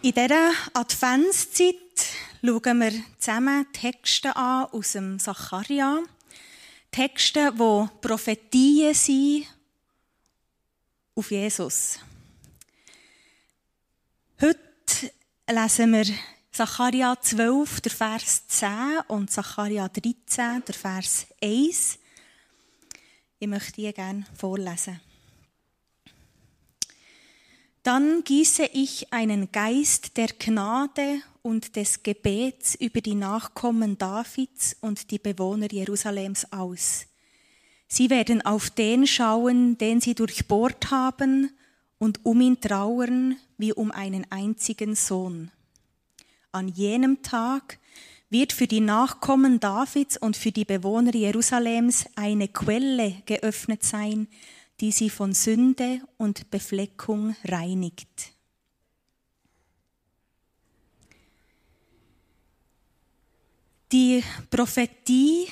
In dieser Adventszeit schauen wir zusammen Texte an aus dem Sacharja. Texte, die Prophetien sind auf Jesus. Heute lesen wir Sacharja 12, der Vers 10 und Sacharja 13, der Vers 1. Ich möchte die gerne vorlesen. Dann gieße ich einen Geist der Gnade und des Gebets über die Nachkommen Davids und die Bewohner Jerusalems aus. Sie werden auf den schauen, den sie durchbohrt haben, und um ihn trauern wie um einen einzigen Sohn. An jenem Tag wird für die Nachkommen Davids und für die Bewohner Jerusalems eine Quelle geöffnet sein, die sie von Sünde und Befleckung reinigt. Die Prophetie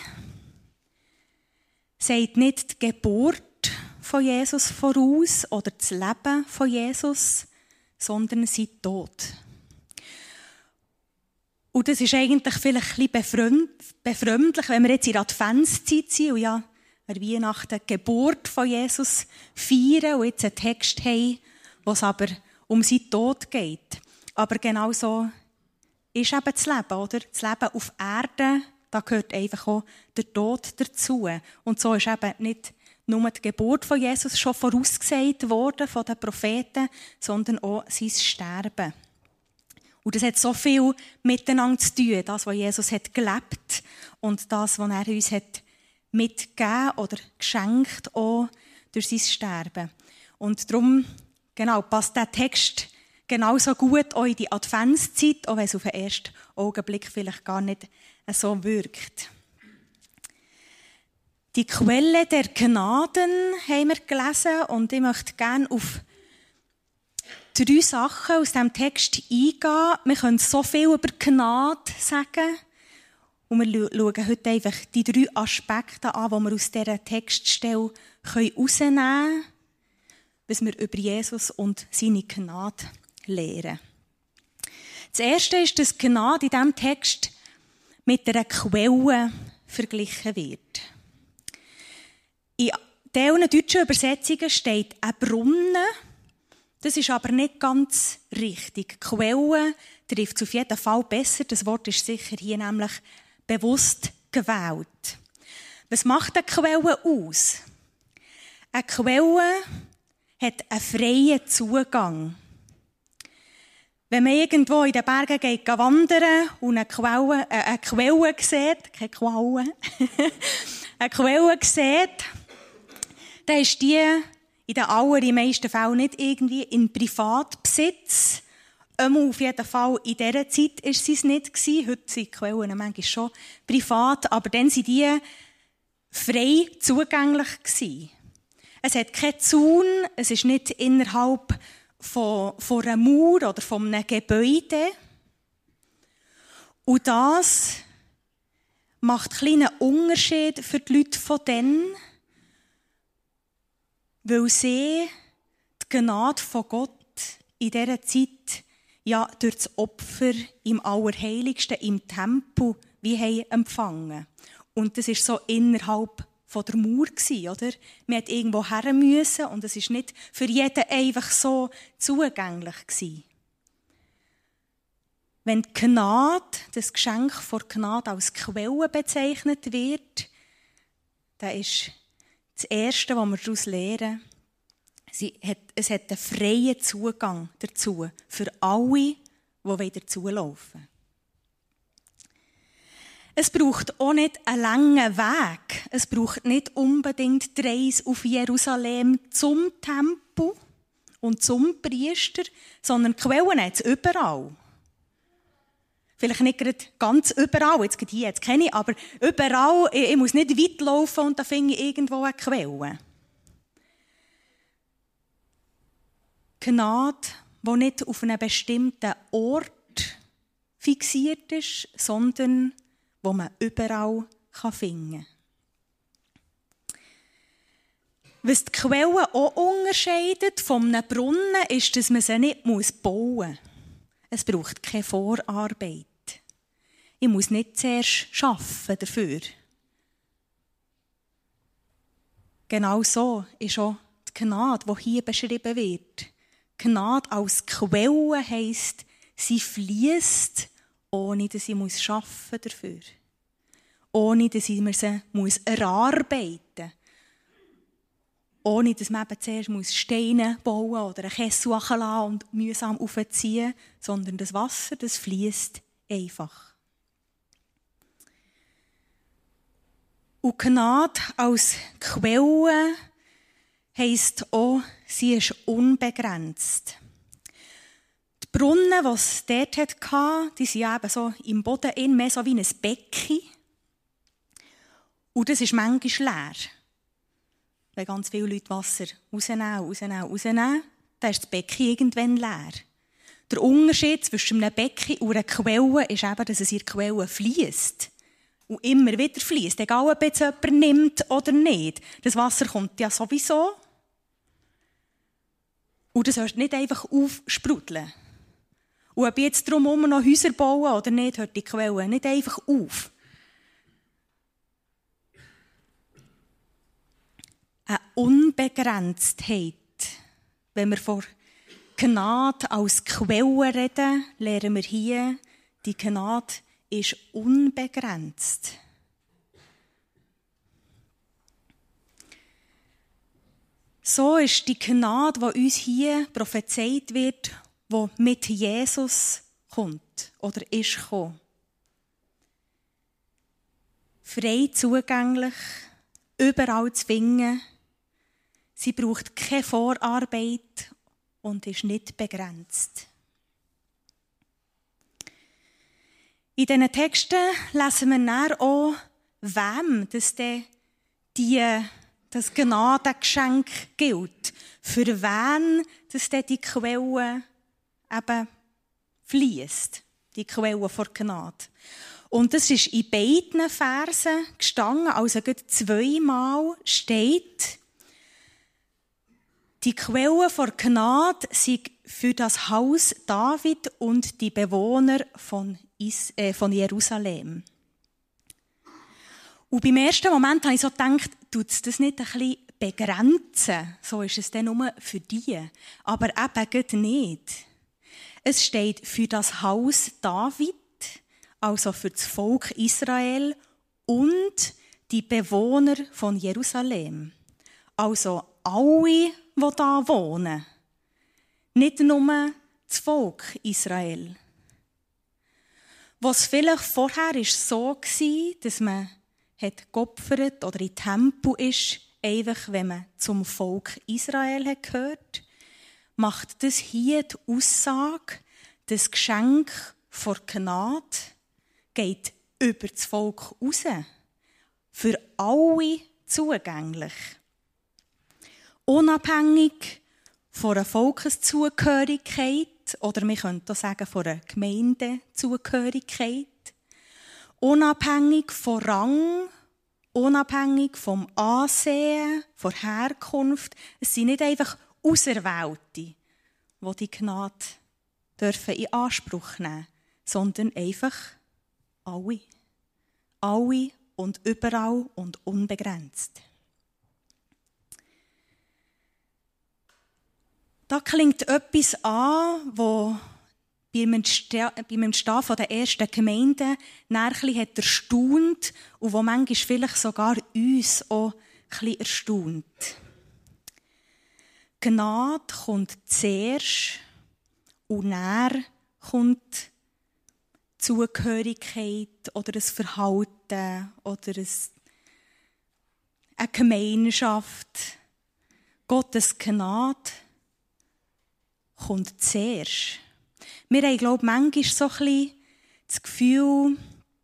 sagt nicht die Geburt von Jesus voraus oder das Leben von Jesus, sondern sein Tod. Und das ist eigentlich vielleicht ein bisschen befremdlich, wenn wir jetzt in der Adventszeit sind und ja an Weihnachten die Geburt von Jesus feiern und jetzt einen Text haben, wo es aber um seinen Tod geht. Aber genau so ist eben das Leben, oder? Das Leben auf Erden, da gehört einfach auch der Tod dazu. Und so ist eben nicht nur die Geburt von Jesus schon vorausgesagt worden von den Propheten, sondern auch sein Sterben. Und das hat so viel miteinander zu tun, das, was Jesus hat gelebt und das, was er uns hat mitgegeben oder geschenkt auch durch sein Sterben. Und darum genau, passt der Text genauso gut auch in die Adventszeit, auch wenn es auf den ersten Augenblick vielleicht gar nicht so wirkt. Die Quelle der Gnaden haben wir gelesen und ich möchte gerne auf 3 Sachen aus diesem Text eingehen. Wir können so viel über Gnade sagen. Und wir schauen heute einfach die 3 Aspekte an, die wir aus dieser Textstelle herausnehmen können, was wir über Jesus und seine Gnade lernen. Das Erste ist, dass Gnade in diesem Text mit einer Quelle verglichen wird. In diesen deutschen Übersetzungen steht ein Brunnen. Das ist aber nicht ganz richtig. Quelle trifft es auf jeden Fall besser. Das Wort ist sicher hier nämlich bewusst gewählt. Was macht eine Quelle aus? Eine Quelle hat einen freien Zugang. Wenn man irgendwo in den Bergen geht wandern und eine Quelle sieht, keine Quelle, eine Quelle sieht, dann ist die in den allermeisten Fällen nicht irgendwie in Privatbesitz. Auf jeden Fall in dieser Zeit war sie es nicht. Heute sind die Quellen manchmal schon privat, aber dann waren die frei zugänglich gewesen. Es hat keinen Zaun, es ist nicht innerhalb von einer Mauer oder von einem Gebäude. Und das macht einen kleinen Unterschied für die Leute von dann, weil sie die Gnade von Gott in dieser Zeit ja durch das Opfer im Allerheiligsten, im Tempel, wie haben empfangen. Und das war so innerhalb von der Mauer, oder? Man musste irgendwo her müssen und es war nicht für jeden einfach so zugänglich gewesen. Wenn die Gnade, das Geschenk von Gnade als Quelle bezeichnet wird, dann ist das Erste, was wir daraus lernen, es hat einen freien Zugang dazu, für alle, die dazulaufen wollen. Es braucht auch nicht einen langen Weg. Es braucht nicht unbedingt die Reise auf Jerusalem zum Tempel und zum Priester, sondern die Quellen hat es überall. Vielleicht nicht gerade ganz überall, jetzt geht hier jetzt kenne ich, aber überall, ich muss nicht weit laufen und da finde ich irgendwo eine Quelle. Gnade, die nicht auf einen bestimmten Ort fixiert ist, sondern wo man überall finden kann. Was die Quellen auch unterscheidet von einem Brunnen, ist, dass man sie nicht bauen muss. Es braucht keine Vorarbeit. Ich muss nicht zuerst arbeiten dafür. Genau so ist auch die Gnade, die hier beschrieben wird. Gnade als Quelle heisst, sie fließt, ohne dass ich arbeiten dafür. Ohne dass ich mir sie erarbeiten muss. Ohne dass man eben zuerst Steine bauen oder einen Kessel lassen und mühsam aufziehen, sondern das Wasser, das fließt einfach. Und Gnade als Quelle heisst auch, sie ist unbegrenzt. Die Brunnen, die es dort hatte, die sind eben so im Boden mehr so wie ein Becken. Und das ist manchmal leer. Wenn ganz viele Leute Wasser rausnehmen, dann ist das Becken irgendwann leer. Der Unterschied zwischen einem Becken und einer Quelle ist eben, dass es in der Quelle fließt. Und immer wieder fließt, egal ob jetzt jemand nimmt oder nicht. Das Wasser kommt ja sowieso. Und das hört nicht einfach aufsprudeln. Und ob ich jetzt drumherum noch Häuser bauen oder nicht, hört die Quelle nicht einfach auf. Eine Unbegrenztheit. Wenn wir von Gnade als Quelle reden, lernen wir hier, die Gnade ist unbegrenzt. So ist die Gnade, die uns hier prophezeit wird, die mit Jesus kommt oder ist gekommen. Frei zugänglich, überall zu finden. Sie braucht keine Vorarbeit und ist nicht begrenzt. In diesen Texten lesen wir dann auch, wem das Gnadengeschenk gilt. Für wen die Quelle eben fließt, die Quelle vor Gnade. Und das ist in beiden Versen gestanden, also gerade zweimal steht, die Quelle vor Gnade sei für das Haus David und die Bewohner von Jerusalem. Und beim ersten Moment habe ich so gedacht, tut es das nicht ein bisschen begrenzen? So ist es dann nur für die. Aber eben gerade nicht. Es steht für das Haus David, also für das Volk Israel und die Bewohner von Jerusalem. Also alle, die da wohnen. Nicht nur das Volk Israel. Was vielleicht vorher so war, dass man geopfert oder in Tempel ist, einfach wenn man zum Volk Israel gehört, macht das hier die Aussage, das Geschenk vor Gnade geht über das Volk raus. Für alle zugänglich. Unabhängig von einer Volkszugehörigkeit oder wir können auch sagen von einer Gemeindezugehörigkeit. Unabhängig von Rang, unabhängig vom Ansehen, von Herkunft. Es sind nicht einfach Auserwählte, die die Gnade dürfen in Anspruch nehmen, sondern einfach alle. Alle und überall und unbegrenzt. Da klingt etwas an, wo beim Entstehen der ersten Gemeinden nachher hat erstaunt und wo manchmal vielleicht sogar uns auch ein bisschen erstaunt. Gnade kommt zuerst und dann kommt Zugehörigkeit oder ein Verhalten oder eine Gemeinschaft. Gottes Gnade kommt zuerst. Wir haben, glaube ich, manchmal so ein bisschen das Gefühl,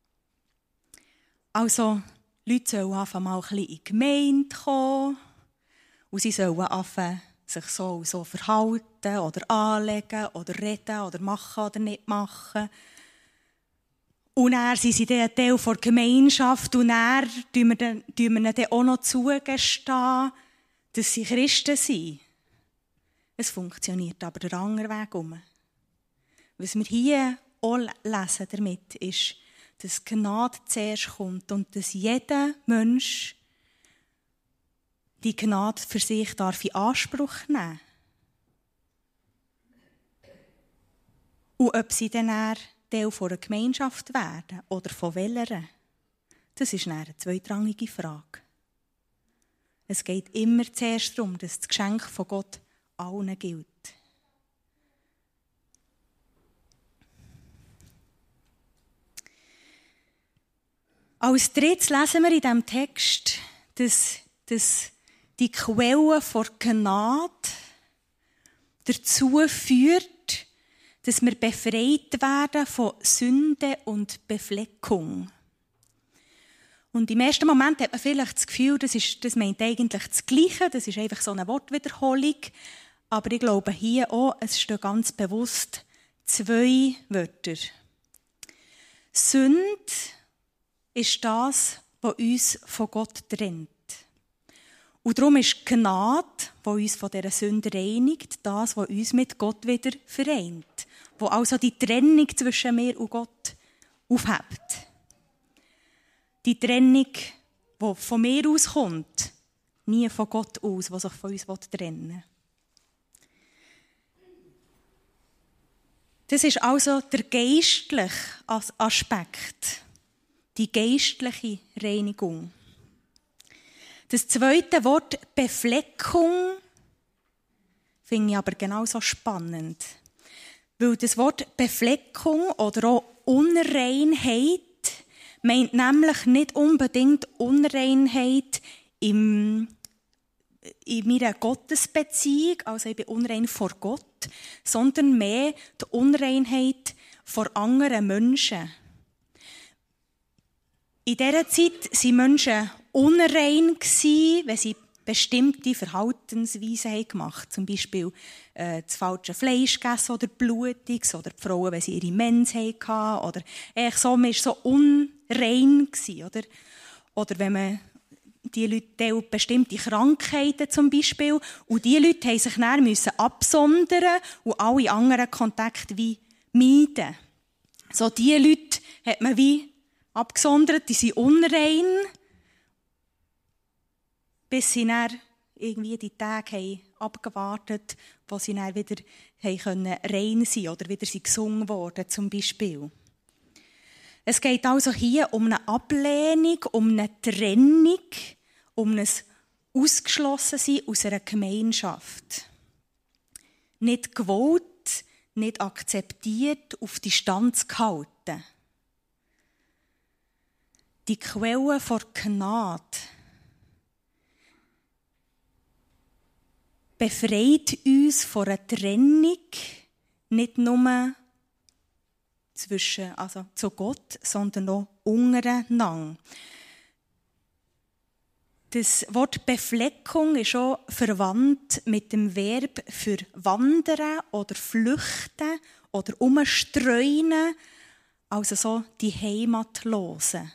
also Leute sollen anfangen, mal ein bisschen in die Gemeinde kommen und sie sollen anfangen, sich so verhalten oder anlegen oder reden oder machen oder nicht machen. Und dann sind sie dann ein Teil der Gemeinschaft und dann tun wir ihnen dann auch noch zugestehen, dass sie Christen sind. Es funktioniert aber der andere Weg um. Was wir hier auch lesen damit, ist, dass Gnade zuerst kommt und dass jeder Mensch die Gnade für sich darf in Anspruch nehmen. Und ob sie dann Teil einer Gemeinschaft werden oder von welcher, das ist eine zweitrangige Frage. Es geht immer zuerst darum, dass das Geschenk von Gott allen gilt. Als drittes lesen wir in diesem Text, dass die Quelle der Gnade dazu führt, dass wir befreit werden von Sünde und Befleckung. Und im ersten Moment hat man vielleicht das Gefühl, das meint eigentlich das Gleiche, das ist einfach so eine Wortwiederholung. Aber ich glaube hier auch, es stehen ganz bewusst 2 Wörter. Sünde ist das, was uns von Gott trennt. Und darum ist Gnade, die uns von dieser Sünde reinigt, das, was uns mit Gott wieder vereint. Wo also die Trennung zwischen mir und Gott aufhebt. Die Trennung, die von mir aus kommt, nie von Gott aus, die sich von uns trennen will. Das ist also der geistliche Aspekt, die geistliche Reinigung. Das zweite Wort Befleckung finde ich aber genauso spannend. Weil das Wort Befleckung oder auch Unreinheit meint nämlich nicht unbedingt Unreinheit in meiner Gottesbeziehung, also ich bin unrein vor Gott, sondern mehr die Unreinheit vor anderen Menschen. In dieser Zeit waren Menschen unrein, wenn sie bestimmte Verhaltensweisen gemacht haben. Zum Beispiel das falsche Fleisch gegessen oder Blutiges, oder die Frauen, wenn sie ihre Mens hatten. Oder man war so unrein. Oder wenn man die Leute bestimmte Krankheiten zum Beispiel. Und diese Leute mussten sich dann absondern und alle anderen Kontakte wie meiden. So diese Leute hat man wie abgesondert, die sind unrein, bis sie dann irgendwie die Tage haben abgewartet, wo sie dann wieder rein sein oder wieder gesungen wurden, zum Beispiel. Es geht also hier um eine Ablehnung, um eine Trennung, um ein Ausgeschlossensein aus einer Gemeinschaft. Nicht gewollt, nicht akzeptiert, auf Distanz gehalten. Die Quelle der Gnade befreit uns von einer Trennung, nicht nur zu Gott, sondern auch untereinander. Das Wort Befleckung ist auch verwandt mit dem Verb für wandern oder flüchten oder umstreunen, also so die Heimatlosen.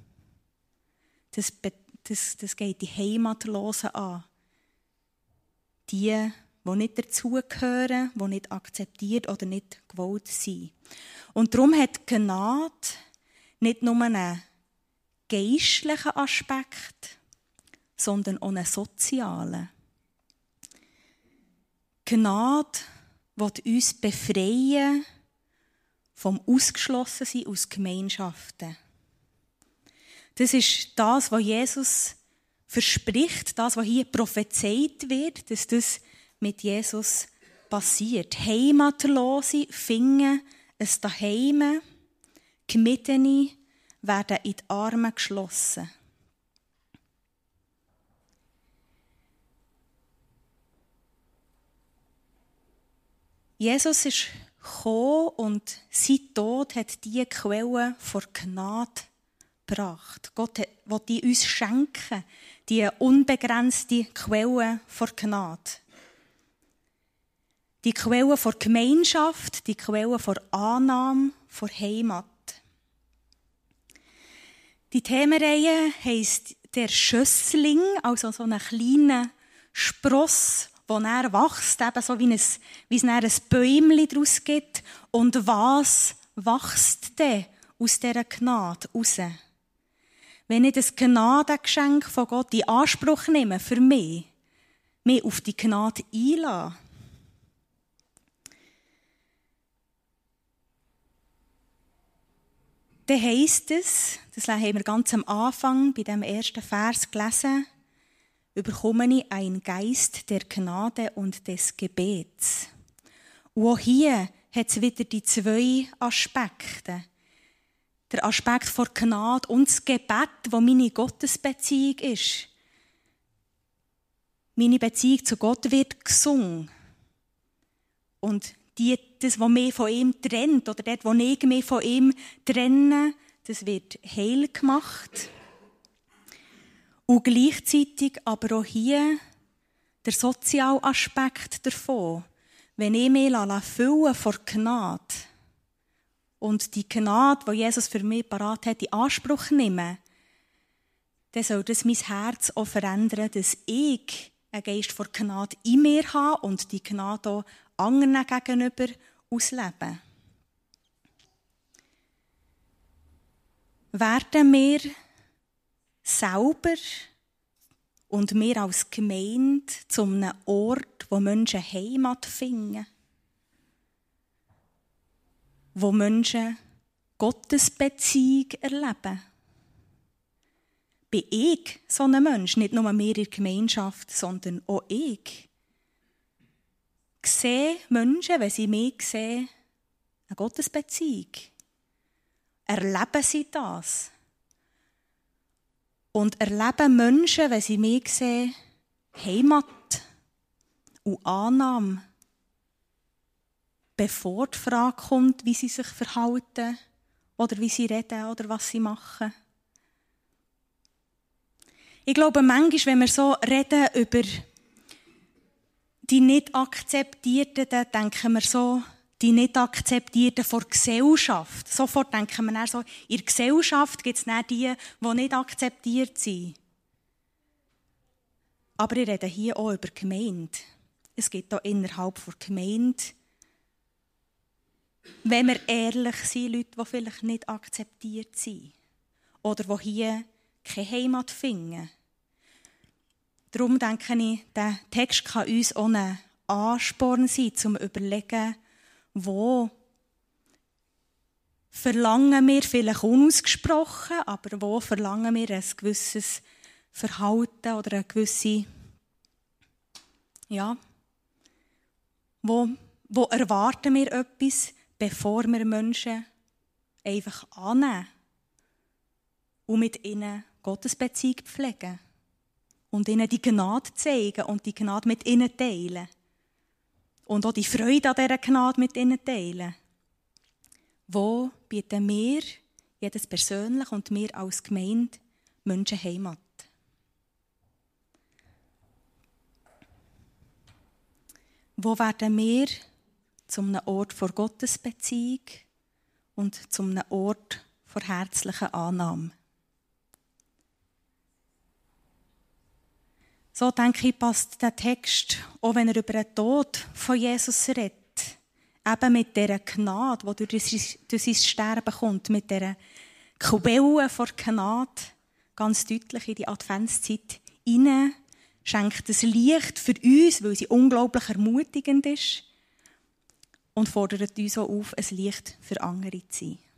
Das geht die Heimatlosen an. Die nicht dazugehören, die nicht akzeptiert oder nicht gewollt sind. Und darum hat Gnade nicht nur einen geistlichen Aspekt, sondern auch einen sozialen. Gnade will uns befreien vom Ausgeschlossensein aus Gemeinschaften. Das ist das, was Jesus verspricht, das, was hier prophezeit wird, dass das mit Jesus passiert. Heimatlose finden ein Daheim, Gemiedene werden in die Arme geschlossen. Jesus ist gekommen und sein Tod hat diese Quelle vor Gnade gebracht. Gott will die uns schenken, die unbegrenzte Quelle vor Gnade. Die Quelle vor Gemeinschaft, die Quelle vor Annahme, vor Heimat. Die Themenreihe heisst «Der Schössling», also so ein kleiner Spross das dann wächst, eben so wie es dann ein Bäumchen daraus gibt. Und was wächst denn aus dieser Gnade raus? Wenn ich das Gnadengeschenk von Gott in Anspruch nehme, für mich auf die Gnade einlasse, dann heisst es, das haben wir ganz am Anfang bei dem ersten Vers gelesen, überkomme ich einen Geist der Gnade und des Gebets. Und auch hier hat es wieder die zwei Aspekte. Der Aspekt von Gnade und das Gebet, wo meine Gottesbeziehung ist. Meine Beziehung zu Gott wird gesungen. Und das, was mich von ihm trennt, oder dort, wo ich mich von ihm trenne, das wird heil gemacht. Und gleichzeitig aber auch hier der soziale Aspekt davon. Wenn ich mich füllen vor Gnade und die Gnade, die Jesus für mich parat hat, in Anspruch nehme, dann soll das mein Herz auch verändern, dass ich einen Geist vor Gnade in mir habe und die Gnade auch anderen gegenüber ausleben. Werden wir selber und wir als Gemeinde zu einem Ort, wo Menschen Heimat finden, wo Menschen Gottesbeziehung erleben. Bin ich so ein Mensch, nicht nur wir in der Gemeinschaft, sondern auch ich. Sehe Menschen, wenn sie mich sehen, eine Gottesbeziehung. Erleben sie das? Und erleben Menschen, wenn sie mich sehen, Heimat und Annahme, bevor die Frage kommt, wie sie sich verhalten oder wie sie reden oder was sie machen. Ich glaube, manchmal, wenn wir so reden über die Nicht-Akzeptierten, dann denken wir so, die Nicht-Akzeptierten vor Gesellschaft. Sofort denken wir dann so, in der Gesellschaft gibt es dann die nicht akzeptiert sind. Aber ich rede hier auch über Gemeinde. Es gibt auch innerhalb der Gemeinde, wenn wir ehrlich sind, Leute, die vielleicht nicht akzeptiert sind. Oder die hier keine Heimat finden. Darum denke ich, der Text kann uns auch ein Ansporn sein, zum Überlegen, wo verlangen wir vielleicht unausgesprochen, aber wo verlangen wir ein gewisses Verhalten oder eine gewisse, ja, wo erwarten wir etwas, bevor wir Menschen einfach annehmen und mit ihnen Gottesbeziehung pflegen und ihnen die Gnade zeigen und die Gnade mit ihnen teilen. Und auch die Freude an dieser Gnade mit ihnen teilen. Wo bieten wir, jedes persönlich und wir als Gemeinde, Menschen Heimat? Wo werden wir zum Ort vor Gottesbeziehung und zum Ort vor herzlicher Annahme? So denke ich, passt der Text, auch wenn er über den Tod von Jesus redet, eben mit dieser Gnade, die durch sein Sterben kommt, mit dieser Quelle vor Gnade, ganz deutlich in die Adventszeit hinein, schenkt das Licht für uns, weil sie unglaublich ermutigend ist und fordert uns auch auf, ein Licht für andere zu sein.